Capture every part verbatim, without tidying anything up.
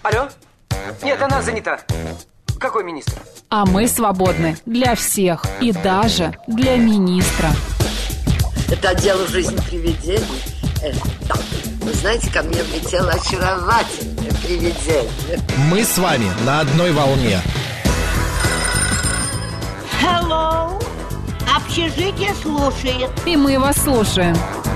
Алло? Нет, она занята. Какой министр? А мы свободны для всех и даже для министра. Это отдел «Жизнь привидений». Э, да. Вы знаете, ко мне влетело очаровательное привидение. Мы с вами на одной волне. Hello. Общежитие слушает. И мы вас слушаем.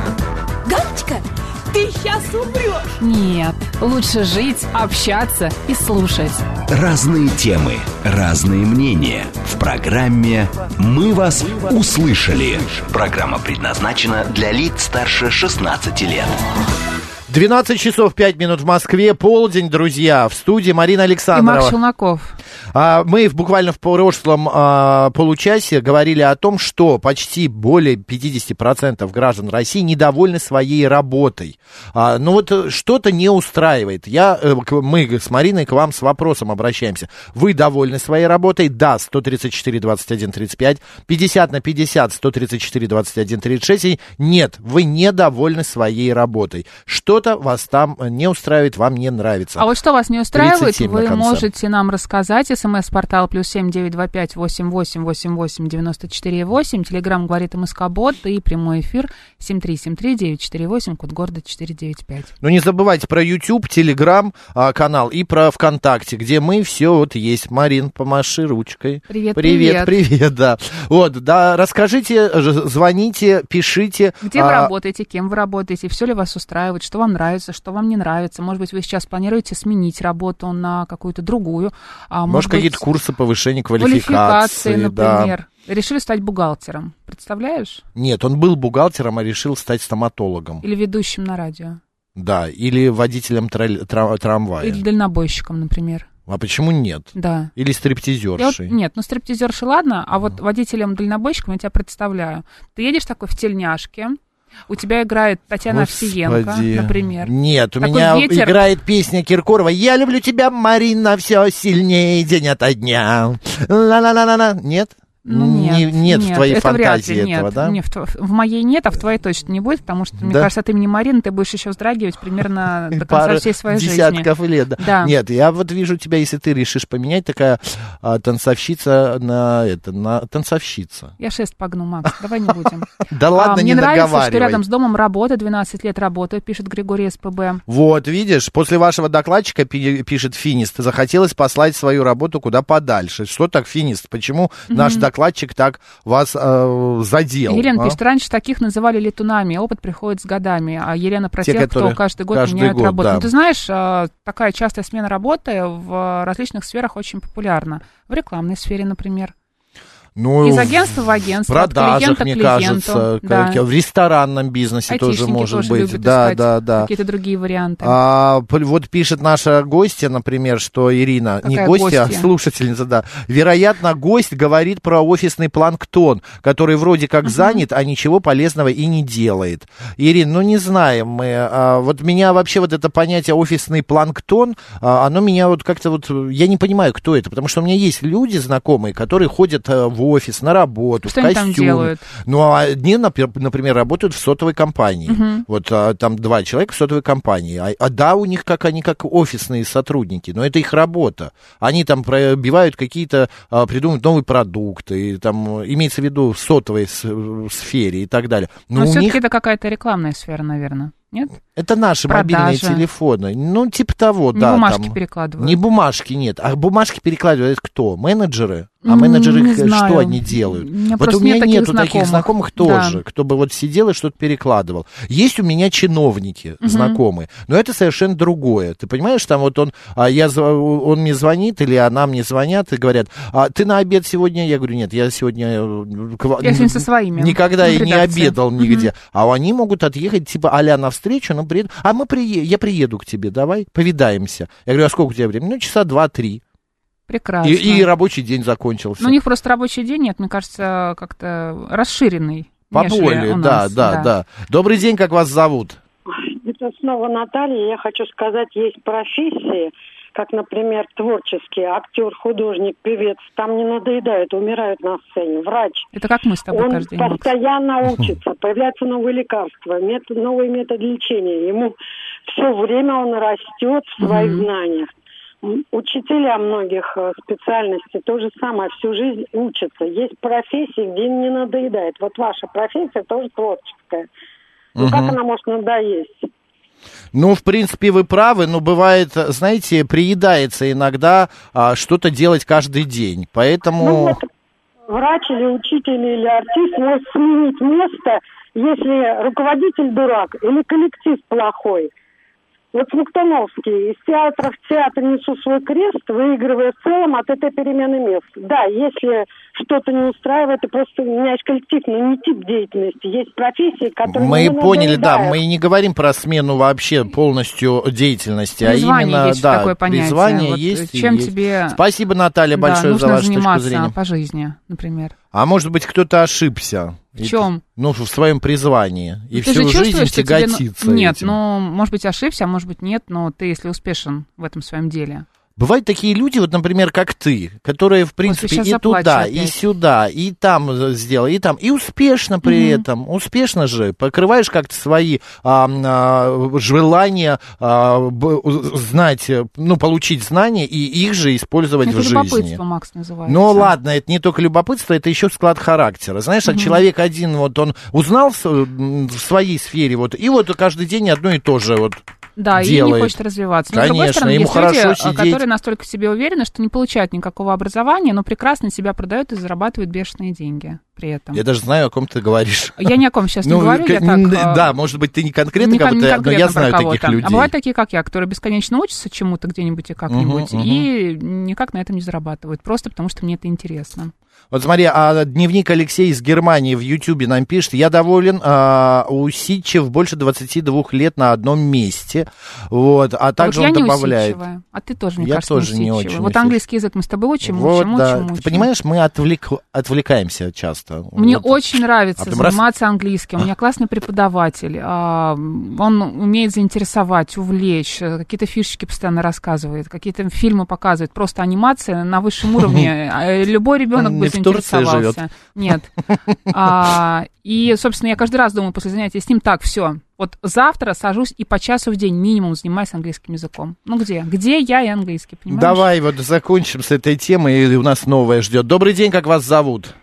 Галочка, ты сейчас умрешь. Нет, лучше жить, общаться и слушать. Разные темы, разные мнения. В программе «Мы вас услышали». Программа предназначена для лиц старше шестнадцати лет. двенадцать часов пять минут в Москве, полдень, друзья, в студии Марина Александрова. И Марк Челноков. А, мы буквально в прошлом а, получасе говорили о том, что почти более пятьдесят процентов граждан России недовольны своей работой. А, ну вот что-то не устраивает. Я, мы с Мариной к вам с вопросом обращаемся. Вы довольны своей работой? Да, сто тридцать четыре двадцать один тридцать пять, пятьдесят на пятьдесят, сто тридцать четыре двадцать один тридцать шесть. И нет, вы недовольны своей работой. Что-то вас там не устраивает, вам не нравится. А вот что вас не устраивает, вы можете нам рассказать. СМС-портал плюс семь девять два пять восемь восемь восемь восемь девяносто четыре восемь. Телеграм говорит МСК-бот и прямой эфир семь три семь три девять четыре восемь, код города четыре девять пять. Ну не забывайте про YouTube, Телеграм а, канал и про ВКонтакте, где мы все вот есть. Марин, помаши ручкой. Привет, привет. Привет, привет, да. Вот, да, расскажите, звоните, пишите. Где а... вы работаете, кем вы работаете, все ли вас устраивает, что вам нравится, что вам не нравится. Может быть, вы сейчас планируете сменить работу на какую-то другую. А, может, может быть, какие-то курсы повышения квалификации. Квалификации, например. Да. Решили стать бухгалтером. Представляешь? Нет, он был бухгалтером, а решил стать стоматологом. Или ведущим на радио. Да, или водителем троль... трам... трамвая. Или дальнобойщиком, например. А почему нет? Да. Или стриптизершей. Вот, нет, ну стриптизершей ладно, а вот водителем-дальнобойщиком я тебя представляю. Ты едешь такой в тельняшке, у тебя играет Татьяна Господи. Овсиенко, например. Нет, у Такой меня ветер. Играет песня Киркорова «Я люблю тебя, Марина, все сильнее день ото дня». Ла-ла-ла-ла-ла. Нет? Ну, нет, не, нет, нет в твоей это фантазии вряд ли, этого, нет, да? Нет, в, в моей нет, а в твоей точно не будет, потому что, мне да? кажется, от имени Марины ты будешь еще вздрагивать примерно до конца Пару всей своей десятков жизни. лет. Да. Да. Нет, я вот вижу тебя, если ты решишь поменять, такая а, танцовщица на это, на танцовщица. Я шест погну, Макс, давай не будем. Да ладно, не наговаривай. Мне нравится, что рядом с домом работа, двенадцать лет работаю, пишет Григорий СПБ. Вот, видишь, после вашего докладчика, пишет Финист, захотелось послать свою работу куда подальше. Что так, Финист? Почему наш докладчик так вас задел. Елена а? пишет, раньше таких называли летунами, опыт приходит с годами, а Елена про Те, тех, кто каждый год каждый меняет год, работу. Да. Ну, ты знаешь, такая частая смена работы в различных сферах очень популярна. В рекламной сфере, например. Ну, из агентства в агентство, в продажах, от клиента мне к клиенту. кажется, Да. в ресторанном бизнесе айтишники тоже может тоже быть. любят Да, искать да, да. какие-то другие варианты. А, вот пишет наша гостья, например, что Ирина, Какая не гостья, гостья? а слушательница, да. Вероятно, гость говорит про офисный планктон, который вроде как uh-huh. занят, а ничего полезного и не делает. Ирина, ну не знаем мы. А, вот меня вообще вот это понятие офисный планктон, а, оно меня вот как-то вот, я не понимаю, кто это, потому что у меня есть люди знакомые, которые ходят а, в офис, на работу. Что в они там делают? Ну, а одни, например, работают в сотовой компании. Uh-huh. Вот а, там два человека в сотовой компании. А, а да, у них как они как офисные сотрудники, но это их работа. Они там пробивают какие-то, а, придумывают новые продукты, там, имеется в виду в сотовой сфере и так далее. Но, но у все-таки них... это какая-то рекламная сфера, наверное. Нет? Это наши Продажи. Мобильные телефоны. Ну, типа того, не да. Не бумажки там, перекладывают. Не бумажки, нет. А бумажки перекладывают кто? Менеджеры? А менеджеры, не их, знаю. Что они делают? У вот у меня нет нету знакомых. таких знакомых тоже, да. кто бы вот сидел и что-то перекладывал. Есть у меня чиновники угу. знакомые, но это совершенно другое. Ты понимаешь, там вот он, а я, он мне звонит или она мне звонят и говорят, а ты на обед сегодня? Я говорю, нет, я сегодня... Я сегодня со своими. Никогда и не обедал угу. нигде. А они могут отъехать типа а-ля навстречу, но при... а мы прие... я приеду к тебе, давай, повидаемся. Я говорю, а сколько у тебя времени? Ну, часа два-три. Прекрасно. И, и рабочий день закончился. Ну, у них просто рабочий день, нет, мне кажется, как-то расширенный. Поболее, да, да, да, да. Добрый день, как вас зовут? Это снова Наталья. Я хочу сказать, есть профессии, как, например, творческие, актер, художник, певец. Там не надоедают, умирают на сцене. Врач. Это как мы с тобой Он каждый день. постоянно учится, появляются новые лекарства, метод, новые методы лечения. Ему все время он растет в своих знаниях. учителя многих специальностей то же самое, всю жизнь учатся. Есть профессии, где им не надоедает. Вот ваша профессия тоже творческая. Ну, угу. Как она может надоесть? Ну, в принципе, вы правы, но бывает, знаете, приедается иногда а, что-то делать каждый день, поэтому... Ну, вот врач или учитель или артист может сменить место, если руководитель дурак или коллектив плохой. Вот Смоктуновский из театра в театр несу свой крест, выигрывая в целом от этой перемены мест. Да, если что-то не устраивает, и просто у меня есть коллектив, но не тип деятельности. Есть профессии, которые... Мы не поняли, надоедают. да, мы не говорим про смену вообще полностью деятельности, призвание а именно... есть да, такое понятие. Призвание вот есть чем есть. тебе... Спасибо, Наталья, да, большое за вашу точку зрения. заниматься по жизни, например. А может быть, кто-то ошибся. В чем? Ну, в своем призвании. И ты всю же жизнь тяготится тебе... Нет, этим. ну, может быть, ошибся, а может быть, нет, но ты, если успешен в этом своем деле... Бывают такие люди, вот, например, как ты, которые, в принципе, и туда, опять. И сюда, и там сделал, и там, и успешно при mm-hmm. этом, успешно же, покрываешь как-то свои а, а, желания а, б, знать, ну, получить знания и их же использовать это в жизни. Это любопытство, Макс, называется. Ну, ладно, это не только любопытство, это еще склад характера. Знаешь, mm-hmm. человек один, вот он узнал в, в своей сфере, вот, и вот каждый день одно и то же вот. Да, делает. И не хочет развиваться. Но, Конечно, с другой стороны, ему есть хорошо люди, сидеть. которые настолько в себе уверены, что не получают никакого образования, но прекрасно себя продают и зарабатывают бешеные деньги при этом. Я даже знаю, о ком ты говоришь. Я ни о ком сейчас ну, не говорю. Я так, да, может быть, ты не конкретно не, кого-то, не конкретно но я знаю кого-то. таких людей. А бывают такие, как я, которые бесконечно учатся чему-то где-нибудь и как-нибудь, uh-huh, uh-huh. и никак на этом не зарабатывают, просто потому что мне это интересно. Вот смотри, а дневник Алексея из Германии в Ютьюбе нам пишет: я доволен, а, усидчив больше двадцати двух лет на одном месте. Вот, а также вот он я добавляет. Не усидчивая, а ты тоже, мне я кажется, тоже не, не очень. Вот английский язык мы с тобой учим, вот, учим, да. учим, учим. Ты понимаешь, мы отвлек, отвлекаемся часто. Мне вот. очень нравится а заниматься раз... английским. У меня классный преподаватель. Он умеет заинтересовать, увлечь, какие-то фишечки постоянно рассказывает, какие-то фильмы показывает. Просто анимация на высшем уровне. Любой ребенок бы заинтересовался. Нет. А, и, собственно, я каждый раз думаю после занятия с ним: так, все, вот завтра сажусь и по часу в день минимум занимаюсь английским языком. Ну где? Где я и английский, понимаешь? Давай вот закончим с этой темой, и у нас новое ждет. Добрый день, как вас зовут?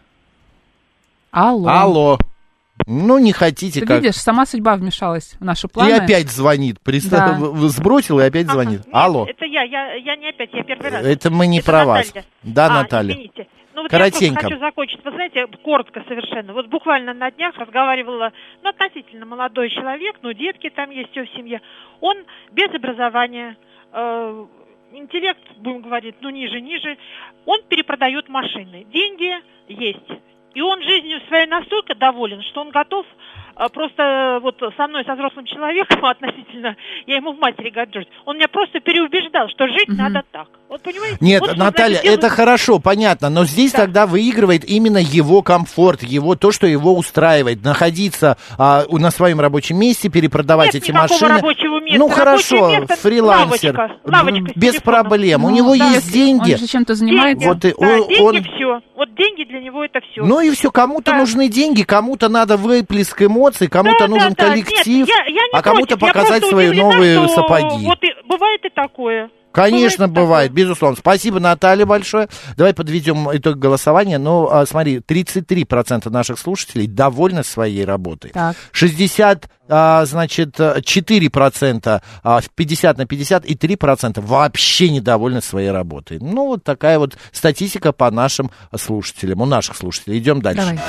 Алло. Алло. Ну, не хотите, Ты как... видишь, сама судьба вмешалась в наши планы. И опять звонит. Представь, да. Сбросил и опять звонит. Ага. Алло. Нет, это я, я, я не опять, я первый раз. Это мы не это про Наталья. вас. Да, а, Наталья. Извините. Ну, вот коротенько. Я просто хочу закончить. Вы знаете, коротко совершенно. Вот буквально на днях разговаривала, ну, относительно молодой человек, ну, детки там есть все в семье. Он без образования, э, интеллект, будем говорить, ну, ниже-ниже. Он перепродает машины. Деньги есть. И он жизнью своей настолько доволен, что он готов просто вот со мной, со взрослым человеком относительно, я ему в матери горжусь, он меня просто переубеждал, что жить угу. надо так. Вот понимаете? Нет, вот, Наталья, значит, делают... это хорошо, понятно, но здесь да. тогда выигрывает именно его комфорт, его то, что его устраивает, находиться а, на своем рабочем месте, перепродавать Нет эти машины. Рабочего места. Ну хорошо, место, фрилансер, лавочка, лавочка без проблем, ну, у него да, есть деньги. Он же чем-то занимается. Вот, и, да, он, деньги он... все. Вот деньги для него это все. Ну и все, кому-то да. нужны деньги, кому-то надо выплеск эмоций, кому-то да, нужен да, коллектив, Нет, я, я а кому-то против. показать свои удивлена, новые что сапоги. Вот и, бывает и такое. Конечно, бывает, бывает безусловно. Спасибо, Наталья, большое. Давай подведем итог голосования. Ну, а, смотри, тридцать три процента наших слушателей довольны своей работой. Так. шестьдесят, а, значит, четыре процента, а, пятьдесят на пятьдесят и три процента вообще недовольны своей работой. Ну, вот такая вот статистика по нашим слушателям, у наших слушателей. Идем дальше. Давай.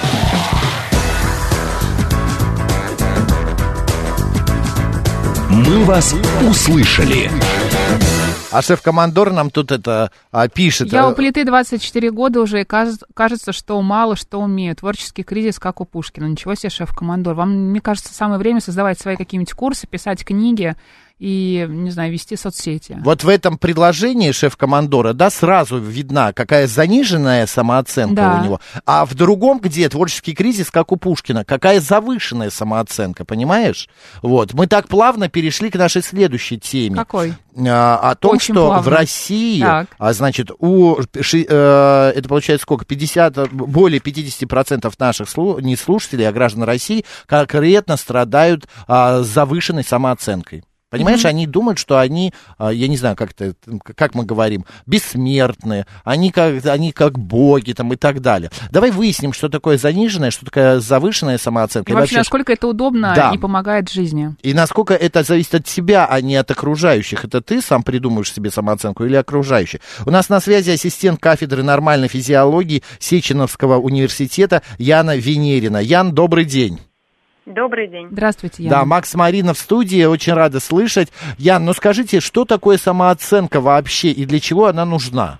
Мы вас услышали. А шеф-командор нам тут это а, пишет. Я у плиты двадцать четыре года уже, и кажется, кажется, что мало что умею. Творческий кризис, как у Пушкина. Ничего себе, шеф-командор. Вам, мне кажется, самое время создавать свои какие-нибудь курсы, писать книги и, не знаю, вести соцсети. Вот в этом предложении шеф-командора, да, сразу видна, какая заниженная самооценка да. у него, а в другом, где творческий кризис, как у Пушкина, какая завышенная самооценка, понимаешь? Вот, мы так плавно перешли к нашей следующей теме. Какой? А, о том, Очень что плавно. в России, так. а, значит, у, ши, э, это получается сколько, пятьдесят, более пятьдесят процентов наших слу, не слушателей, а граждан России конкретно страдают а, завышенной самооценкой. Понимаешь, Mm-hmm. они думают, что они, я не знаю, как это, как мы говорим, бессмертные, они как, они как боги там и так далее. Давай выясним, что такое заниженная, что такое завышенная самооценка. И, и вообще, насколько это удобно да. и помогает жизни. И насколько это зависит от тебя, а не от окружающих. Это ты сам придумываешь себе самооценку или окружающие? У нас на связи ассистент кафедры нормальной физиологии Сеченовского университета Яна Венерина. Ян, добрый день. Добрый день. Здравствуйте, Ян. Да, Макс, Марина в студии, очень рада слышать. Ян, ну скажите, что такое самооценка вообще и для чего она нужна?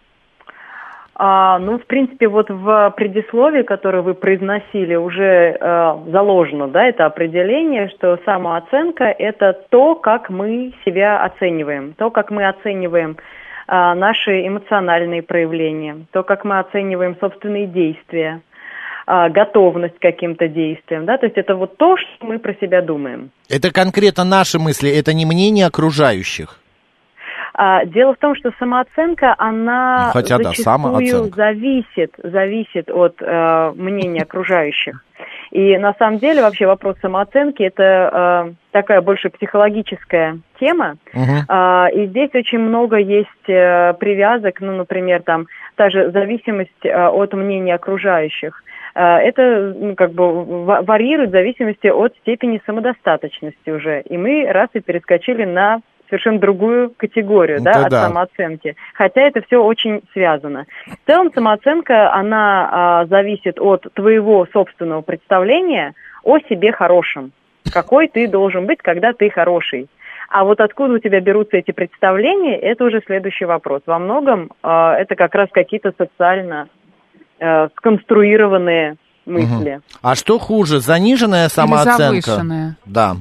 А, ну, в принципе, вот в предисловии, которое вы произносили, уже э, заложено, да, это определение, что самооценка – это то, как мы себя оцениваем, то, как мы оцениваем э, наши эмоциональные проявления, то, как мы оцениваем собственные действия, готовность к каким-то действиям, да, то есть это вот то, что мы про себя думаем. Это конкретно наши мысли, это не мнение окружающих? А, дело в том, что самооценка, она Хотя, зачастую да, самооценка. зависит, зависит от э, мнения окружающих. И на самом деле вообще вопрос самооценки – это э, такая больше психологическая тема. Uh-huh. Э, и здесь очень много есть э, привязок, ну, например, там, та же зависимость э, от мнения окружающих. Это ну, как бы варьирует в зависимости от степени самодостаточности уже. И мы раз и перескочили на совершенно другую категорию, да, от да. самооценки. Хотя это все очень связано. В целом самооценка, она а, зависит от твоего собственного представления о себе хорошем. Какой ты должен быть, когда ты хороший. А вот откуда у тебя берутся эти представления, это уже следующий вопрос. Во многом а, это как раз какие-то социально сконструированные мысли. Угу. А что хуже, заниженная самооценка? Или завышенная? Да.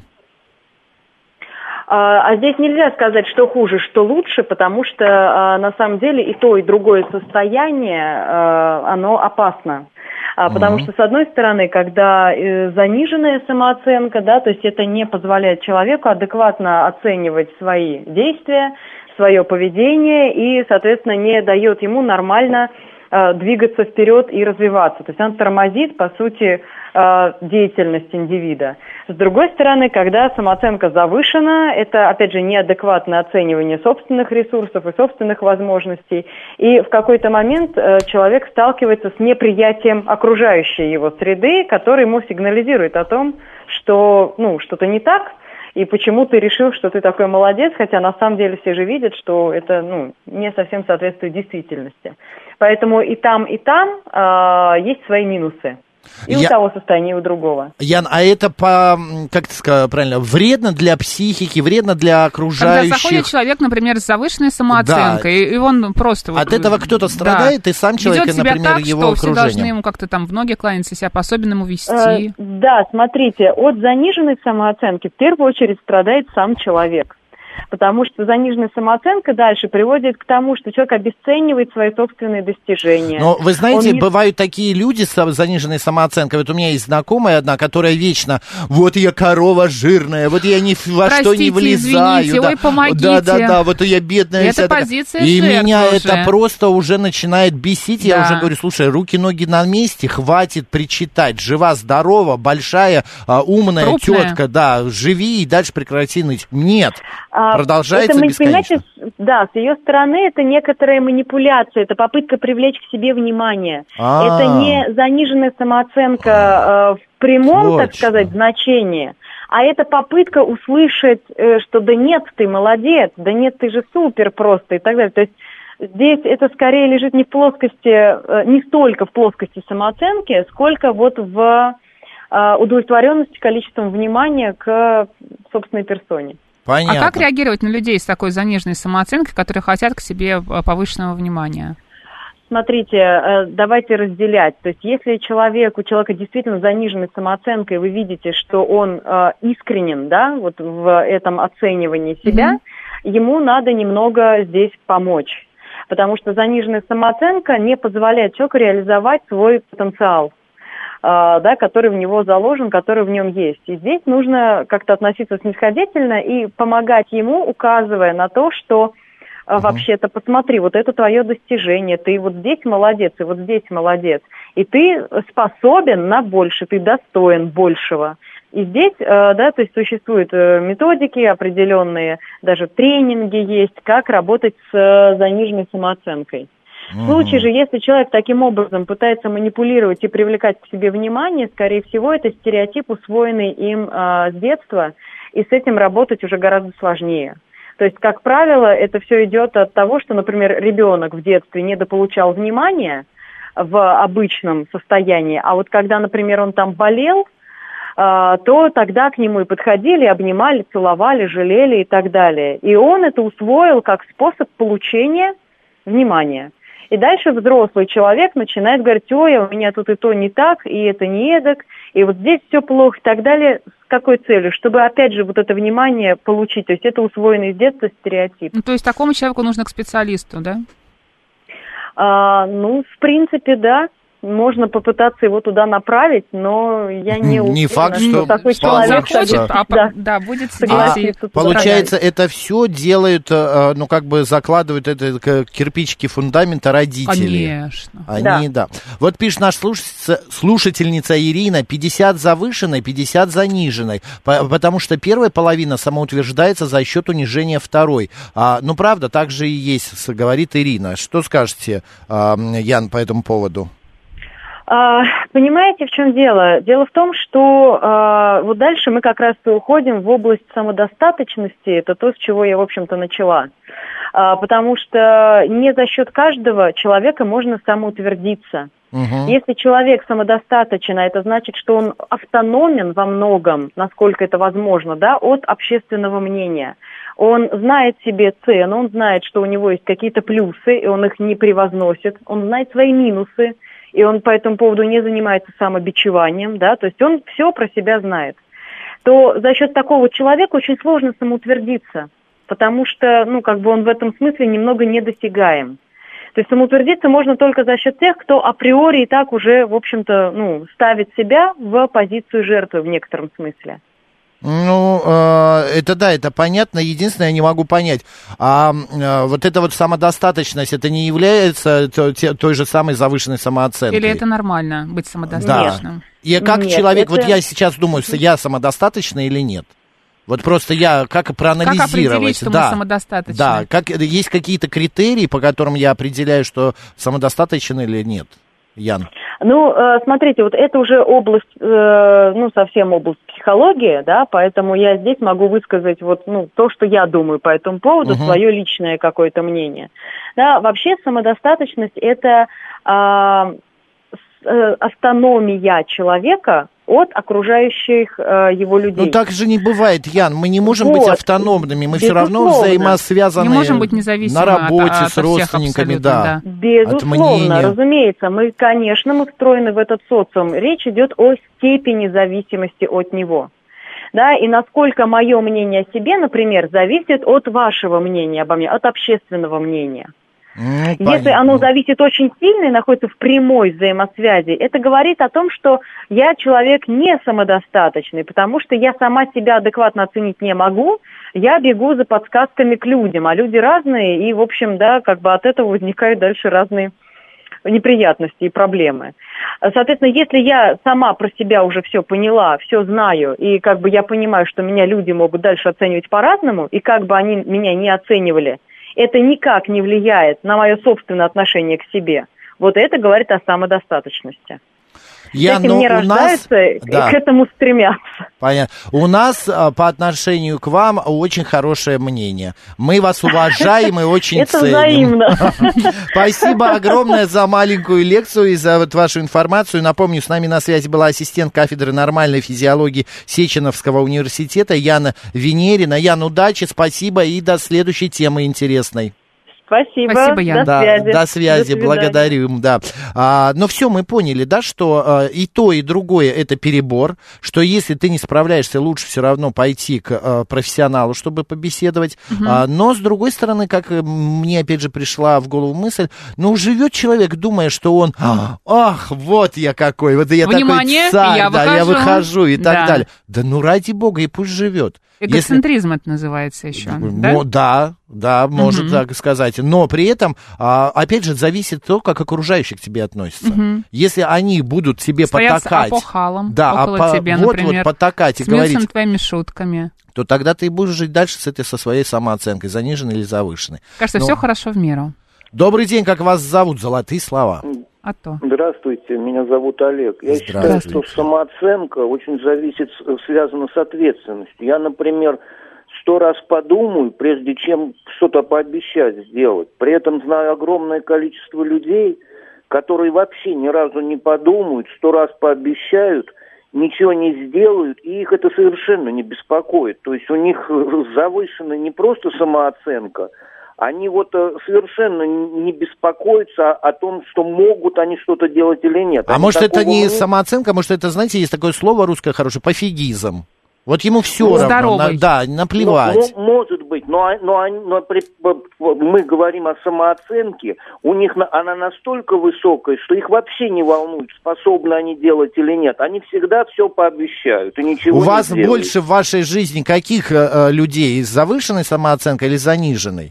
А, а здесь нельзя сказать, что хуже, что лучше, потому что а, на самом деле и то, и другое состояние, а, оно опасно. А, потому угу. что, с одной стороны, когда э, заниженная самооценка, да, то есть это не позволяет человеку адекватно оценивать свои действия, свое поведение и, соответственно, не дает ему нормально двигаться вперед и развиваться. То есть он тормозит, по сути, деятельность индивида. С другой стороны, когда самооценка завышена, это, опять же, неадекватное оценивание собственных ресурсов и собственных возможностей. И в какой-то момент человек сталкивается с неприятием окружающей его среды, которая ему сигнализирует о том, что ну, что-то не так, и почему ты решил, что ты такой молодец, хотя на самом деле все же видят, что это ну, не совсем соответствует действительности. Поэтому и там, и там э, есть свои минусы. И Я... у того состояния, и у другого. Ян, а это, по, как ты сказала правильно, вредно для психики, вредно для окружающих? Когда заходит человек, например, с завышенной самооценкой, да. и он просто... От вот, этого кто-то страдает, да. и сам человек, ведет себя например, так, его что окружение. Все должны ему как-то там в ноги кланяться, себя по-особенному вести. Э, да, смотрите, от заниженной самооценки в первую очередь страдает сам человек. Потому что заниженная самооценка дальше приводит к тому, что человек обесценивает свои собственные достижения. Но вы знаете, Он... бывают такие люди с заниженной самооценкой. Вот у меня есть знакомая одна, которая вечно, вот я корова жирная, вот я ни во Простите, что не влезаю. Извините, да, ой, помогите. Да, да, да, вот я бедная. Это позиция И жертвы меня уже. это просто уже начинает бесить. Да. Я уже говорю, слушай, руки-ноги на месте, хватит причитать. Жива-здорова, большая, умная Крупная. тетка, да, живи и дальше прекрати ныть. Нет. А, Продолжается это, бесконечно. Понимаете, да, с ее стороны это некоторая манипуляция, это попытка привлечь к себе внимание. А-а-а. Это не заниженная самооценка э, в прямом, Точно. так сказать, значении, а это попытка услышать, э, что да нет, ты молодец, да нет, ты же супер просто и так далее. То есть здесь это скорее лежит не в плоскости, э, не столько в плоскости самооценки, сколько вот в э, удовлетворенности количеством внимания к собственной персоне. Понятно. А как реагировать на людей с такой заниженной самооценкой, которые хотят к себе повышенного внимания? Смотрите, давайте разделять. То есть если человек, у человека действительно заниженная самооценка, и вы видите, что он э, искренен, да, вот в этом оценивании себя, mm-hmm. ему надо немного здесь помочь. Потому что заниженная самооценка не позволяет человеку реализовать свой потенциал. Да, который в него заложен, который в нем есть. И здесь нужно как-то относиться снисходительно и помогать ему, указывая на то, что uh-huh. вообще-то посмотри, вот это твое достижение, ты вот здесь молодец, и вот здесь молодец. И ты способен на больше, ты достоин большего. И здесь, да, то есть существуют методики определенные, даже тренинги есть, как работать с заниженной самооценкой. В случае же, если человек таким образом пытается манипулировать и привлекать к себе внимание, скорее всего, это стереотип, усвоенный им с детства, и с этим работать уже гораздо сложнее. То есть, как правило, это все идет от того, что, например, ребенок в детстве недополучал внимания в обычном состоянии, а вот когда, например, он там болел, то тогда к нему и подходили, обнимали, целовали, жалели и так далее. И он это усвоил как способ получения внимания. И дальше взрослый человек начинает говорить: ой, у меня тут и то не так, и это не эдак, и вот здесь все плохо и так далее. С какой целью? Чтобы, опять же, вот это внимание получить. То есть это усвоенный с детства стереотип. Ну, то есть такому человеку нужно к специалисту, да? А, ну, в принципе, да. Можно попытаться его туда направить, но я не уверена, не факт, что, что такой что он человек захочет, а, да. да, будет согласиться. А, получается, это все делают, ну, как бы закладывают это кирпичики фундамента родители. Конечно. Они, да. да. Вот пишет наша слушательница Ирина: пятьдесят завышенной, пятьдесят заниженной, потому что первая половина самоутверждается за счет унижения второй. А, ну, правда, так же и есть, говорит Ирина. Что скажете, Ян, по этому поводу? Понимаете, в чем дело? Дело в том, что э, вот дальше мы как раз и уходим в область самодостаточности. Это то, с чего я, в общем-то, начала. А, потому что не за счет каждого человека можно самоутвердиться. Угу. Если человек самодостаточен, это значит, что он автономен во многом, насколько это возможно, да, от общественного мнения. Он знает себе цену, он знает, что у него есть какие-то плюсы, и он их не превозносит. Он знает свои минусы, и он по этому поводу не занимается самобичеванием, да, то есть он все про себя знает, то за счет такого человека очень сложно самоутвердиться, потому что, ну, как бы он в этом смысле немного недосягаем. То есть самоутвердиться можно только за счет тех, кто априори и так уже, в общем-то, ну, ставит себя в позицию жертвы в некотором смысле. Ну, э, это да, это понятно. Единственное, я не могу понять, а э, вот эта вот самодостаточность, это не является той, той же самой завышенной самооценкой? Или это нормально, быть самодостаточным? Да. И как нет, человек, это... вот я сейчас думаю, я самодостаточный или нет? Вот просто я, как проанализировать? Как определить, что да, мы самодостаточны? Да, как, есть какие-то критерии, по которым я определяю, что самодостаточен или нет? Ян? Ну, смотрите, вот это уже область, ну, совсем область психологии, да, поэтому я здесь могу высказать вот, ну, то, что я думаю по этому поводу, угу. свое личное какое-то мнение. Да, вообще самодостаточность – это а, автономия человека от окружающих э, его людей. Ну так же не бывает, Ян, мы не можем вот. быть автономными, мы Безусловно. все равно взаимосвязаны. Не можем быть независимыми на работе от, от с родственниками, да. да. Безусловно, разумеется, мы, конечно, мы встроены в этот социум. Речь идет о степени зависимости от него. Да, и насколько мое мнение о себе, например, зависит от вашего мнения обо мне, от общественного мнения. Ну, Если понятно. оно зависит очень сильно и находится в прямой взаимосвязи, это говорит о том, что я человек не самодостаточный, потому что я сама себя адекватно оценить не могу, я бегу за подсказками к людям, а люди разные, и, в общем, да, как бы от этого возникают дальше разные неприятности и проблемы. Соответственно, если я сама про себя уже все поняла, все знаю, и как бы я понимаю, что меня люди могут дальше оценивать по-разному, и как бы они меня не оценивали, это никак не влияет на мое собственное отношение к себе. Вот это говорит о самодостаточности. Я, С этим ну, не у рождаются нас, и да. к этому стремятся. Понятно. У нас а, по отношению к вам очень хорошее мнение. Мы вас уважаем и очень ценим. Это взаимно. Спасибо огромное за маленькую лекцию и за вот вашу информацию. Напомню, с нами на связи была ассистент кафедры нормальной физиологии Сеченовского университета Яна Венерина. Ян, удачи, спасибо и до следующей темы интересной. Спасибо. Спасибо, Ян. До да, связи. До связи, до благодарим, да. А, ну все, мы поняли, да, что а, и то, и другое это перебор, что если ты не справляешься, лучше все равно пойти к а, профессионалу, чтобы побеседовать. Угу. А, но, с другой стороны, как мне опять же пришла в голову мысль, ну, живет человек, думая, что он, ах, вот я какой, вот я Внимание, такой царь, я да, выхожу. я выхожу и так да. далее. Да ну, ради бога, и пусть живет. Эгоцентризм Если... это называется еще, да? Да, да, может угу. так сказать. Но при этом, опять же, зависит то, как окружающие к тебе относятся. Угу. Если они будут тебе Стоят потакать... Стоят с опохалом да, около опо... тебя, вот, например. Вот потакать и смеются говорить... над твоими шутками. То тогда ты будешь жить дальше с этой, со своей самооценкой, заниженной или завышенной. Кажется, Но... все хорошо в меру. Добрый день, как вас зовут? Золотые слова. А то. Здравствуйте, меня зовут Олег. Я считаю, что самооценка очень зависит, связана с ответственностью. Я, например, сто раз подумаю, прежде чем что-то пообещать сделать. При этом знаю огромное количество людей, которые вообще ни разу не подумают, сто раз пообещают, ничего не сделают, и их это совершенно не беспокоит. То есть у них завышена не просто самооценка, они вот совершенно не беспокоятся о том, что могут они что-то делать или нет. А они может это не мнения... самооценка, может это, знаете, есть такое слово русское хорошее, пофигизм. Вот ему все ну, равно, на, да, наплевать. Ну, может быть, но, но, но при, мы говорим о самооценке, у них она настолько высокая, что их вообще не волнует, способны они делать или нет. Они всегда все пообещают и ничего у не вас сделают. Больше в вашей жизни каких э, людей, с завышенной самооценкой или заниженной?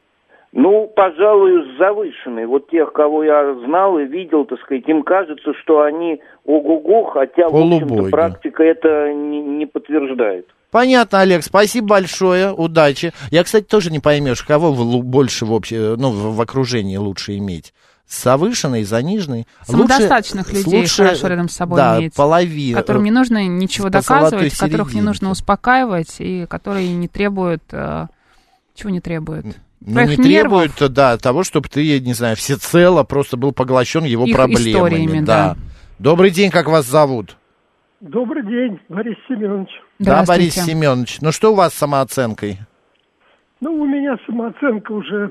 Ну, пожалуй, с завышенной. Вот тех, кого я знал и видел, так сказать, им кажется, что они ого-го, хотя, Полубоги. В общем-то, практика это не, не подтверждает. Понятно, Олег, спасибо большое, удачи. Я, кстати, тоже не поймешь, кого больше в, обще... ну, в окружении лучше иметь. С завышенной, заниженной. Самодостаточных лучше, людей лучше, хорошо рядом с собой да, иметь. Половина. Которым не нужно ничего доказывать, которых не нужно успокаивать, и которые не требуют... Чего не требуют? Ну, не требует, да, того, чтобы ты, не знаю, всецело просто был поглощен его их проблемами. Историями, да. да. Добрый день, как вас зовут? Добрый день, Борис Семенович. Да, Борис Семенович. Ну, что у вас с самооценкой? Ну, у меня самооценка уже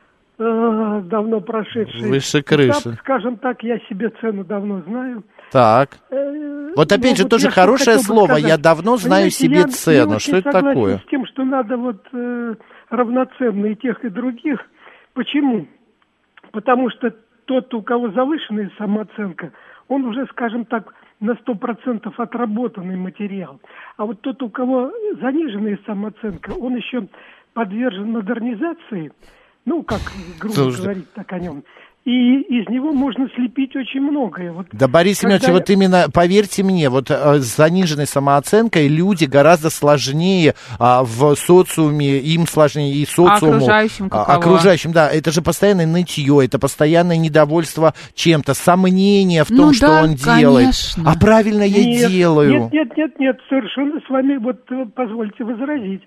э, давно прошедшая. Выше крыши. Этап, скажем так, я себе цену давно знаю. Так. Э, вот опять же, вот тоже хорошее слово. Сказать. Я давно знаю Понимаете, себе я, цену. Я что это такое? С тем, что надо вот... Э, равноценно и тех, и других. Почему? Потому что тот, у кого завышенная самооценка, он уже, скажем так, на сто процентов отработанный материал. А вот тот, у кого заниженная самооценка, он еще подвержен модернизации, ну, как грубо Слушай. говорить так о нем. И из него можно слепить очень многое. Вот да, Борис Семенович, когда... вот именно, поверьте мне, вот э, с заниженной самооценкой люди гораздо сложнее а, в социуме, им сложнее и социуму. А окружающим каково? А, окружающим, да, это же постоянное нытье, это постоянное недовольство чем-то, сомнение в том, ну, что да, он конечно. делает. А правильно я нет, делаю. Нет, нет, нет, нет, совершенно с вами, вот позвольте возразить.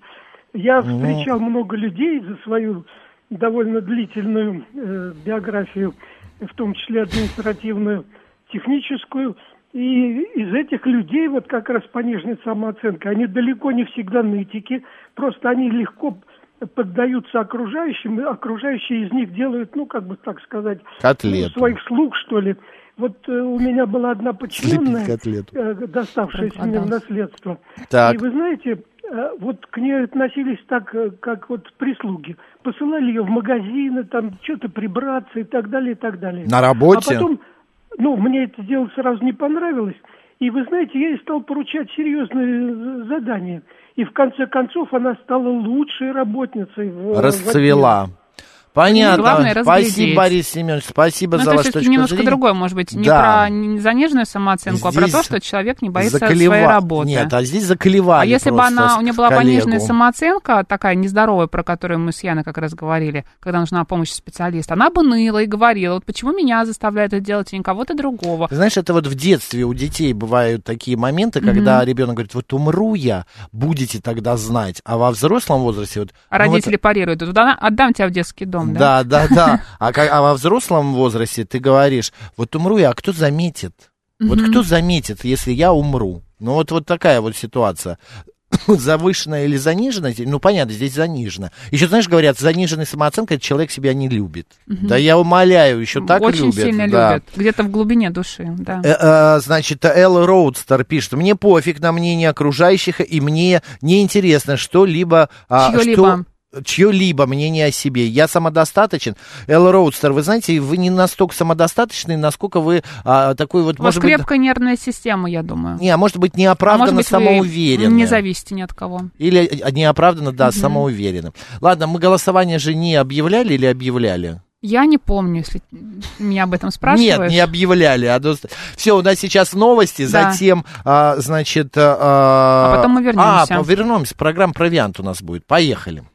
Я ну. встречал много людей за свою... довольно длительную э, биографию, в том числе административную, техническую. И из этих людей вот как раз пониженная самооценка, они далеко не всегда нытики, просто они легко поддаются окружающим, и окружающие из них делают, ну, как бы так сказать, ну, своих слуг, что ли. Вот э, у меня была одна подчиненная, э, доставшаяся мне в наследство. Так. И вы знаете... Вот к ней относились так, как вот прислуги. Посылали ее в магазины, там что-то прибраться и так далее, и так далее. На работе? А потом, ну, мне это дело сразу не понравилось. И вы знаете, я ей стал поручать серьезные задания. И в конце концов она стала лучшей работницей. В, Расцвела. В Понятно. Главное, спасибо, Борис Семенович, спасибо ну, за вашу точку зрения. Немножко другое, может быть, не да. про заниженную самооценку, здесь а про то, что человек не боится заколева... своей работы. Нет, а здесь заколевали. А если бы она, у нее была коллегу. пониженная самооценка, такая нездоровая, про которую мы с Яной как раз говорили, когда нужна помощь специалиста, она бы ныла и говорила, вот почему меня заставляют это делать, а не кого-то другого. Знаешь, это вот в детстве у детей бывают такие моменты, когда mm-hmm. ребенок говорит, вот умру я, будете тогда знать, а во взрослом возрасте... Вот, а ну родители вот... парируют, вот отдам тебя в детский дом, да? Да, да, да. Да, а, как, а во взрослом возрасте ты говоришь, вот умру я, а кто заметит? Mm-hmm. Вот кто заметит, если я умру? Ну вот, вот такая вот ситуация. Завышенная или заниженная? Ну, понятно, здесь занижена. Еще, знаешь, говорят, заниженная самооценка, это человек себя не любит. Mm-hmm. Да я умоляю, еще так Очень любят. Очень сильно да. любят, где-то в глубине души, да. Э-э, значит, Эл Роудстер пишет, мне пофиг на мнение окружающих, и мне неинтересно что-либо... Чье-либо. Что... чье-либо мнение о себе. Я самодостаточен. Эл Роудстер, вы знаете, вы не настолько самодостаточны, насколько вы а, такой вот... У вас может крепкая быть... нервная система, я думаю. Не, а может быть, неоправданно а может быть, самоуверенным. Не зависите ни от кого. Или неоправданно, да, угу. самоуверенным. Ладно, мы голосование же не объявляли или объявляли? Я не помню, если меня об этом спрашиваешь. Нет, не объявляли. А то... Все, у нас сейчас новости, да. затем, а, значит... А, а потом мы вернемся. А, вернемся. Программа «Провиант» у нас будет. Поехали.